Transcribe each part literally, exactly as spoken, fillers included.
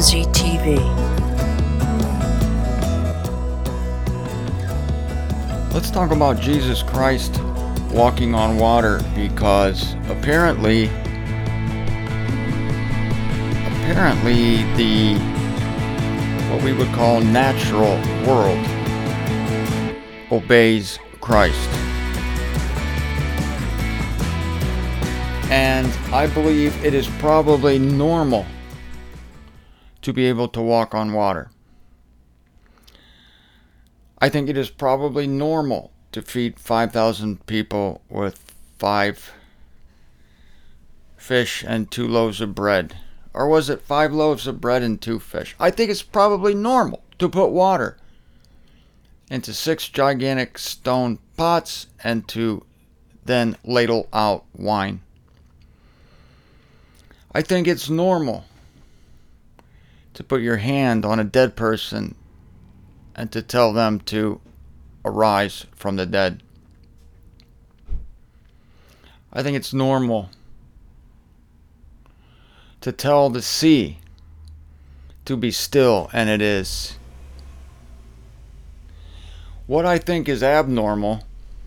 Prophecy T V. Let's talk about Jesus Christ walking on water, because apparently, apparently the, what we would call natural world obeys Christ. And I believe it is probably normal to be able to walk on water. I think it is probably normal to feed five thousand people with five fish and two loaves of bread. Or was it five loaves of bread and two fish? I think it's probably normal to put water into six gigantic stone pots and to then ladle out wine. I think it's normal to put your hand on a dead person and to tell them to arise from the dead. I think it's normal to tell the sea to be still, and it is. What I think is abnormal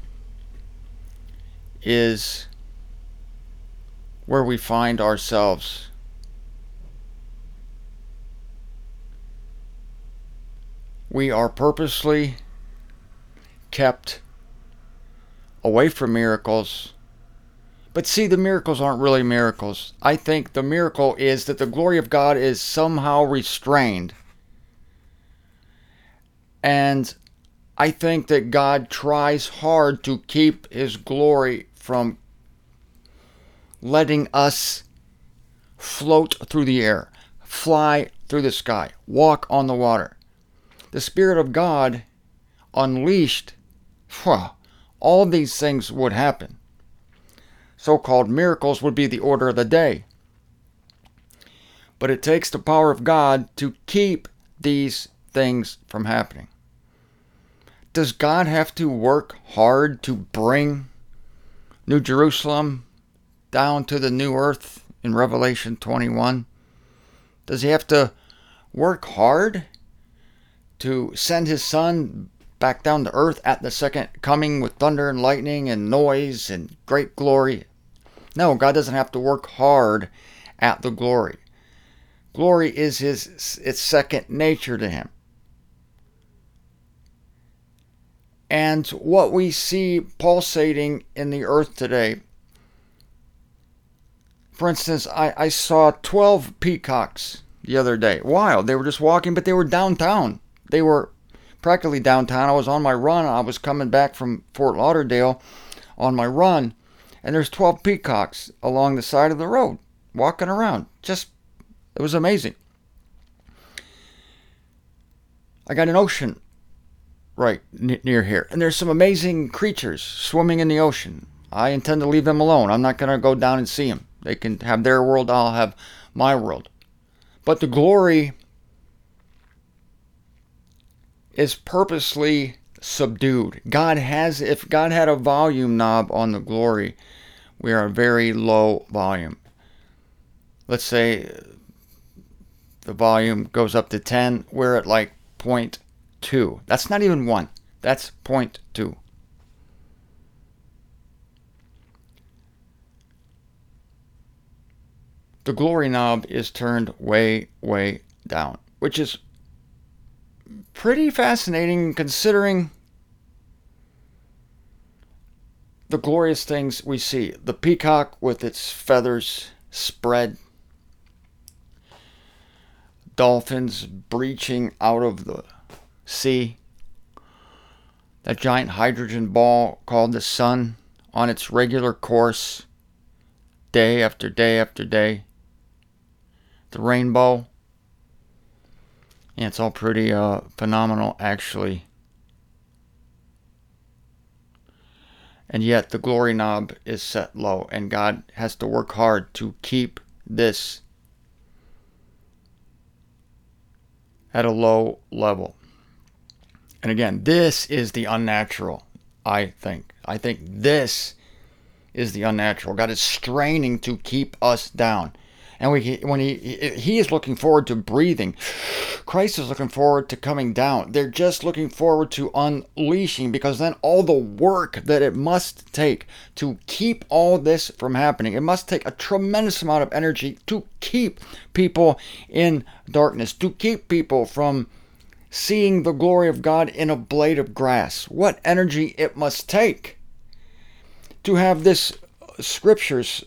is where we find ourselves. We are purposely kept away from miracles. But see, the miracles aren't really miracles. I think the miracle is that the glory of God is somehow restrained. And I think that God tries hard to keep His glory from letting us float through the air, fly through the sky, walk on the water. The Spirit of God unleashed, whew, all these things would happen. So-called miracles would be the order of the day. But it takes the power of God to keep these things from happening. Does God have to work hard to bring New Jerusalem down to the new earth in Revelation twenty-one? Does He have to work hard to send His Son back down to earth at the second coming with thunder and lightning and noise and great glory? No, God doesn't have to work hard at the glory. Glory is His, it's second nature to Him. And what we see pulsating in the earth today, for instance, I, I saw twelve peacocks the other day. Wild. They were just walking, but they were downtown. They were practically downtown. I was on my run. I was coming back from Fort Lauderdale on my run. And there's twelve peacocks along the side of the road, walking around. Just, it was amazing. I got an ocean right n- near here. And there's some amazing creatures swimming in the ocean. I intend to leave them alone. I'm not going to go down and see them. They can have their world. I'll have my world. But the glory is purposely subdued. God has, if God had a volume knob on the glory, we are a very low volume. Let's say the volume goes up to ten. We're at like zero point two. That's not even one. That's zero point two. The glory knob is turned way, way down, which is pretty fascinating considering the glorious things we see. The peacock with its feathers spread, dolphins breaching out of the sea, that giant hydrogen ball called the sun on its regular course, day after day after day, the rainbow. Yeah, it's all pretty uh, phenomenal, actually. And yet the glory knob is set low, and God has to work hard to keep this at a low level. And again, this is the unnatural, I think. I think this is the unnatural. God is straining to keep us down. And we, when he, he is looking forward to breathing. Christ is looking forward to coming down. They're just looking forward to unleashing, because then all the work that it must take to keep all this from happening, it must take a tremendous amount of energy to keep people in darkness, to keep people from seeing the glory of God in a blade of grass. What energy it must take to have this scriptures,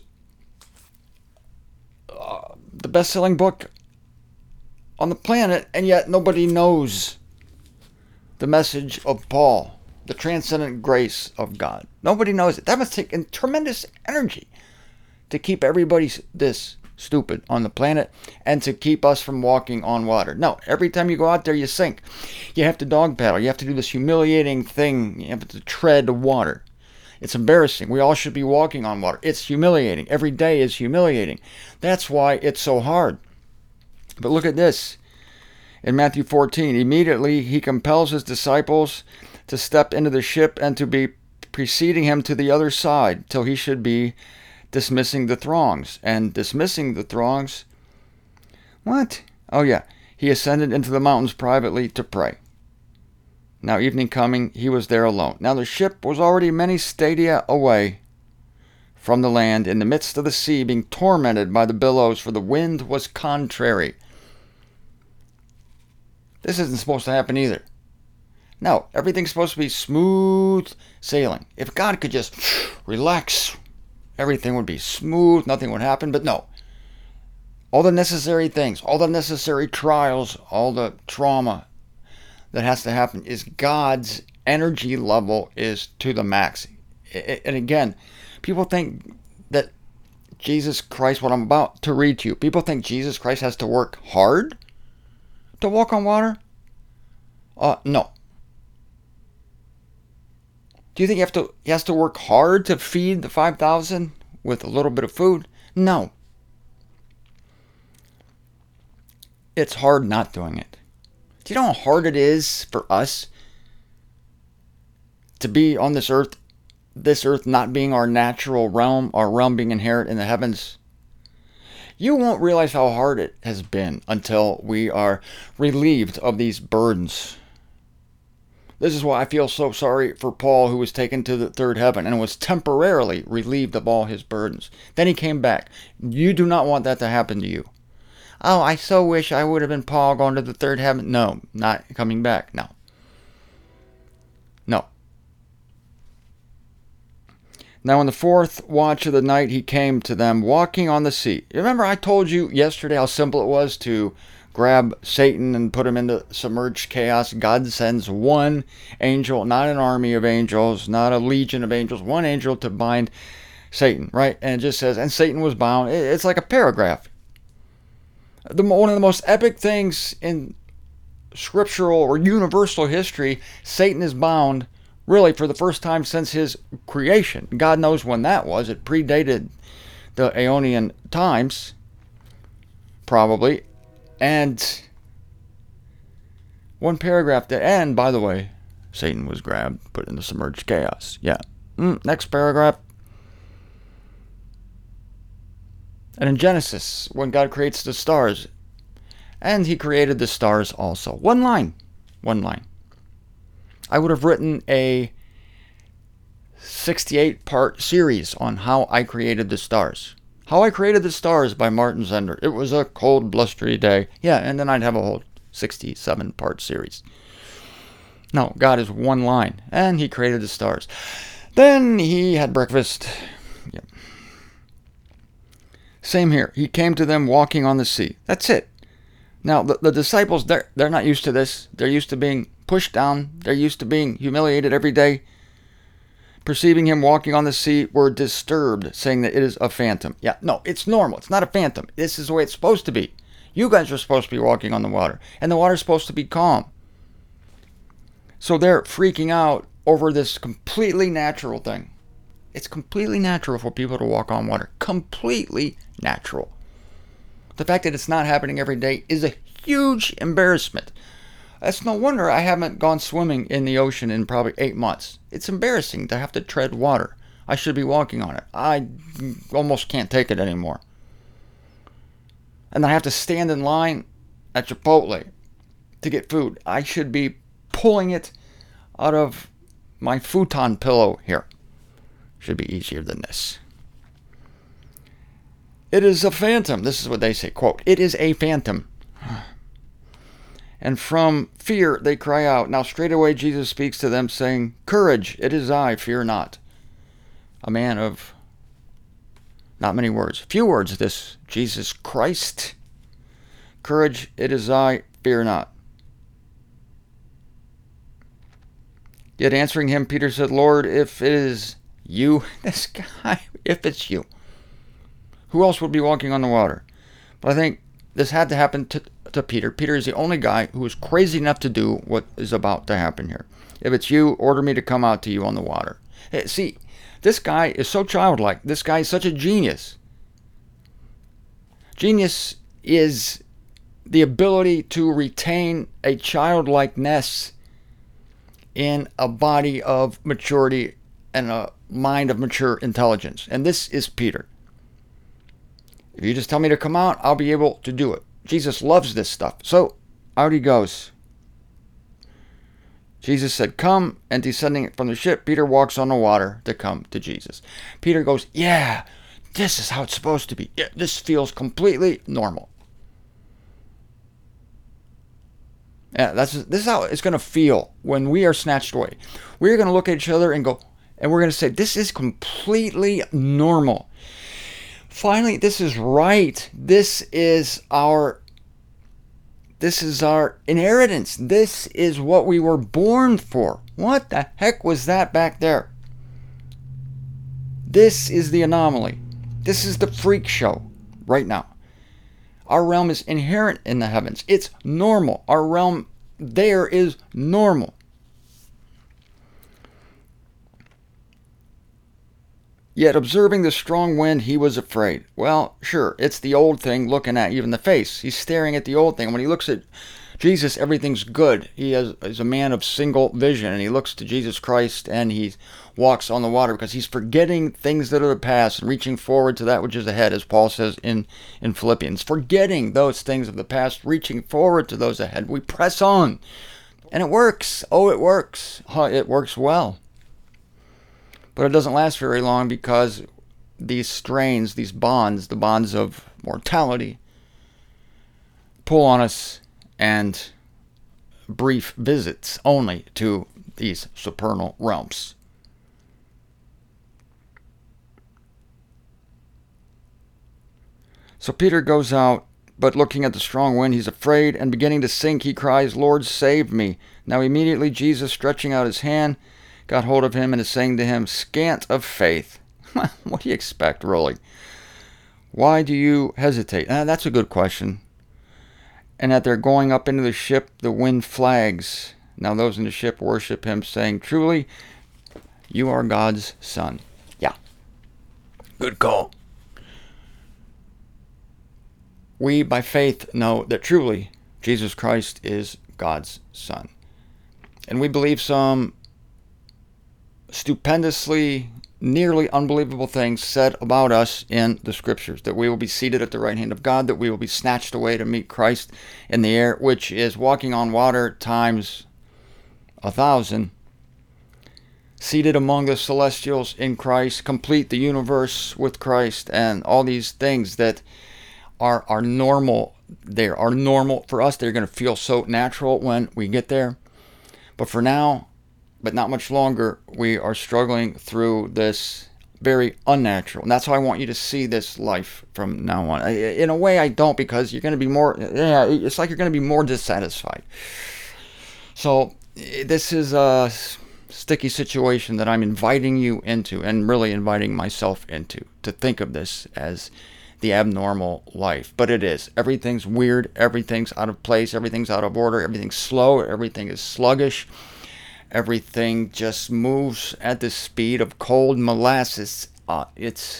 uh, the best-selling book on the planet, and yet nobody knows the message of Paul, the transcendent grace of God. Nobody knows it. That must take tremendous energy to keep everybody this stupid on the planet and to keep us from walking on water. No, every time you go out there, you sink. You have to dog paddle. You have to do this humiliating thing. You have to tread water. It's embarrassing. We all should be walking on water. It's humiliating. Every day is humiliating. That's why it's so hard. But look at this. In Matthew fourteen, immediately he compels his disciples to step into the ship and to be preceding him to the other side till he should be dismissing the throngs. And dismissing the throngs, what? Oh yeah, he ascended into the mountains privately to pray. Now evening coming, he was there alone. Now the ship was already many stadia away from the land, in the midst of the sea, being tormented by the billows, for the wind was contrary. This isn't supposed to happen either. No, everything's supposed to be smooth sailing. If God could just relax, everything would be smooth, nothing would happen. But no. All the necessary things, all the necessary trials, all the trauma that has to happen is God's energy level is to the max. And again, people think that Jesus Christ, what I'm about to read to you, people think Jesus Christ has to work hard to walk on water? Uh, no. Do you think you have to, he has to work hard to feed the five thousand with a little bit of food? No. It's hard not doing it. Do you know how hard it is for us to be on this earth, this earth not being our natural realm, our realm being inherent in the heavens? You won't realize how hard it has been until we are relieved of these burdens. This is why I feel so sorry for Paul, who was taken to the third heaven and was temporarily relieved of all his burdens. Then he came back. You do not want that to happen to you. Oh, I so wish I would have been Paul going to the third heaven. No, not coming back. No. No. Now in the fourth watch of the night he came to them walking on the sea. Remember I told you yesterday how simple it was to grab Satan and put him into submerged chaos. God sends one angel, not an army of angels, not a legion of angels, one angel to bind Satan, right? And it just says, and Satan was bound. It's like a paragraph. The, one of the most epic things in scriptural or universal history, Satan is bound really for the first time since his creation. God knows when that was. It predated the Aeonian times, probably. And one paragraph to end, by the way, Satan was grabbed, put into submerged chaos. Yeah. Mm, next paragraph. And in Genesis, when God creates the stars, and he created the stars also. One line. One line. I would have written a sixty-eight part series on how I created the stars. How I Created the Stars by Martin Zender. It was a cold, blustery day. Yeah, and then I'd have a whole sixty-seven part series. No, God is one line, and he created the stars. Then he had breakfast. Yeah. Same here. He came to them walking on the sea. That's it. Now, the, the disciples, they're, they're not used to this. They're used to being pushed down. They're used to being humiliated every day. Perceiving him walking on the sea, were disturbed, saying that it is a phantom. Yeah, no, it's normal. It's not a phantom. This is the way it's supposed to be. You guys are supposed to be walking on the water, and the water's supposed to be calm. So they're freaking out over this completely natural thing. It's completely natural for people to walk on water. Completely natural. The fact that it's not happening every day is a huge embarrassment. That's no wonder I haven't gone swimming in the ocean in probably eight months. It's embarrassing to have to tread water. I should be walking on it. I almost can't take it anymore. and I have to stand in line at Chipotle to get food. I should be pulling it out of my futon pillow here. Should be easier than this. It is a phantom. This is what they say, quote, "It is a phantom. And from fear they cry out. Now straightway Jesus speaks to them, saying, Courage, it is I, fear not." A man of not many words. Few words, this Jesus Christ. Courage, it is I, fear not. Yet answering him, Peter said, Lord, if it is you, this guy, if it's you, who else would be walking on the water? But I think this had to happen to, to Peter. Peter is the only guy who is crazy enough to do what is about to happen here. If it's you, order me to come out to you on the water. Hey, see, this guy is so childlike. This guy is such a genius. Genius is the ability to retain a childlikeness in a body of maturity and a mind of mature intelligence. And this is Peter. If you just tell me to come out, I'll be able to do it. Jesus loves this stuff. So out he goes. Jesus said, come, and descending from the ship, Peter walks on the water to come to Jesus. Peter goes, yeah, this is how it's supposed to be. Yeah, this feels completely normal. Yeah, that's this is how it's going to feel when we are snatched away. We're going to look at each other and go, and we're going to say, this is completely normal. Finally, this is right. This is our This is our inheritance. This is what we were born for. What the heck was that back there? This is the anomaly. This is the freak show right now. Our realm is inherent in the heavens. It's normal. Our realm there is normal. Yet observing the strong wind, he was afraid. Well, sure, it's the old thing looking at you in the face. He's staring at the old thing. When he looks at Jesus, everything's good. He is, is a man of single vision, and he looks to Jesus Christ, and he walks on the water because he's forgetting things that are the past and reaching forward to that which is ahead, as Paul says in, in Philippians. Forgetting those things of the past, reaching forward to those ahead. We press on, and it works. Oh, it works. It works well. But it doesn't last very long because these strains, these bonds, the bonds of mortality, pull on us, and brief visits only to these supernal realms. So Peter goes out, but looking at the strong wind, he's afraid, and beginning to sink, he cries, Lord, save me. Now immediately Jesus, stretching out his hand, got hold of him and is saying to him, scant of faith. What do you expect, really? Why do you hesitate? Ah, that's a good question. And that they're going up into the ship, the wind flags. Now those in the ship worship him, saying, truly, you are God's son. Yeah. Good call. We, by faith, know that truly Jesus Christ is God's son. And we believe some stupendously, nearly unbelievable things said about us in the scriptures, that we will be seated at the right hand of God, that we will be snatched away to meet Christ in the air, which is walking on water times a thousand, seated among the celestials in Christ, complete the universe with Christ, and all these things that are, are normal. They are normal for us. They're going to feel so natural when we get there. But for now, but not much longer, we are struggling through this very unnatural. And that's how I want you to see this life from now on. In a way, I don't, because you're going to be more, yeah, it's like you're going to be more dissatisfied. So this is a sticky situation that I'm inviting you into, and really inviting myself into, to think of this as the abnormal life. But it is. Everything's weird. Everything's out of place. Everything's out of order. Everything's slow. Everything is sluggish. Everything just moves at the speed of cold molasses. Uh, it's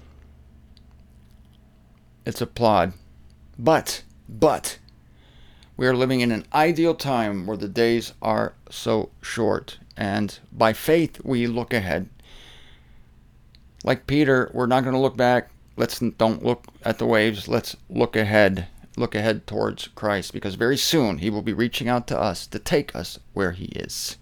it's a plod. But, but, we are living in an ideal time where the days are so short. And by faith, we look ahead. Like Peter, we're not going to look back let's don't look at the waves. Let's look ahead. Look ahead towards Christ, because very soon he will be reaching out to us to take us where he is.